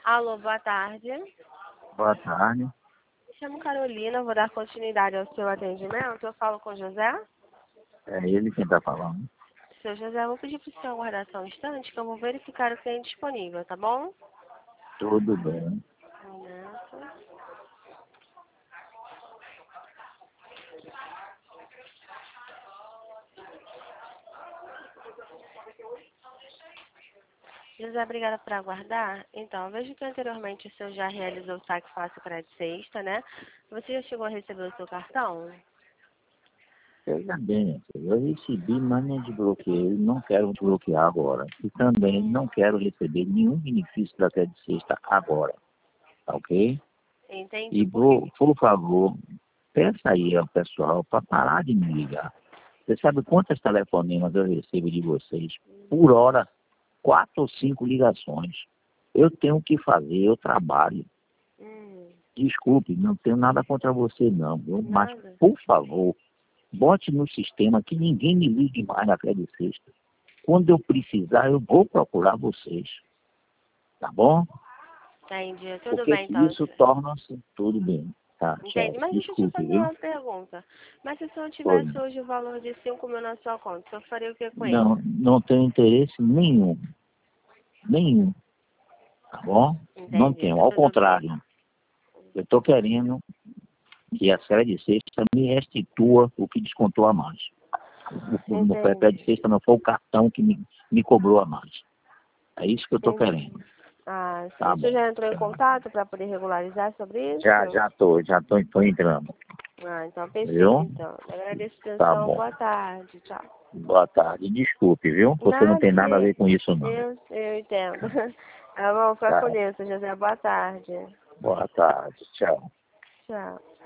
Alô, boa tarde. Boa tarde. Me chamo Carolina, vou dar continuidade ao seu atendimento. Eu falo com o José. É ele quem está falando. Seu José, eu vou pedir para o senhor aguardar só um instante que eu vou verificar o que tem disponível, tá bom? Tudo bem. Um momento. José, obrigada por aguardar. Então, eu vejo que anteriormente o senhor já realizou o saque fácil para de sexta, né? Você já chegou a receber o seu cartão? Veja bem, eu recebi, mas não desbloqueei. Não quero desbloquear agora. E também não quero receber nenhum benefício da Crédito Sexta agora. Tá ok? Entendi. E por favor, peça aí ao pessoal para parar de me ligar. Você sabe quantas telefonemas eu recebo de vocês por hora? 4 ou 5 ligações. Eu tenho o que fazer, eu trabalho. Desculpe, não tenho nada contra você não, viu? Mas, Nada. por favor, bote no sistema que ninguém me ligue mais na Crédito Sexta. Quando eu precisar, eu vou procurar vocês. Tá bom? Entendi. Tudo Porque bem, então. isso torna-se tudo bem. Tá, Entendi. tchau. Mas deixa eu te Desculpe, fazer viu? uma pergunta. Mas se o senhor Oi. tivesse hoje o valor de 5 mil na sua conta, o senhor faria o que com ele? Não tenho interesse nenhum. Nenhum. Tá bom? Não Entendi. tenho. Ao Tudo bem. contrário. Eu estou querendo que a Crédito Sexta me restitua o que descontou a mais. No Entendi. Crédito Sexta não foi o cartão que me cobrou a mais. É isso que eu estou Entendi. querendo. Ah, sim. Tá O senhor bom. já entrou em contato para poder regularizar sobre isso? Já tô entrando. Ah, então perfeito, Viu? então. Agradeço a Tá atenção. bom. Boa tarde. Tchau. Boa tarde. Desculpe, viu? Você não Nada, tem nada a ver com isso, não. eu entendo. Tá bom, fica com Tá. Deus, José. Boa tarde. Boa tarde. Tchau. Tchau.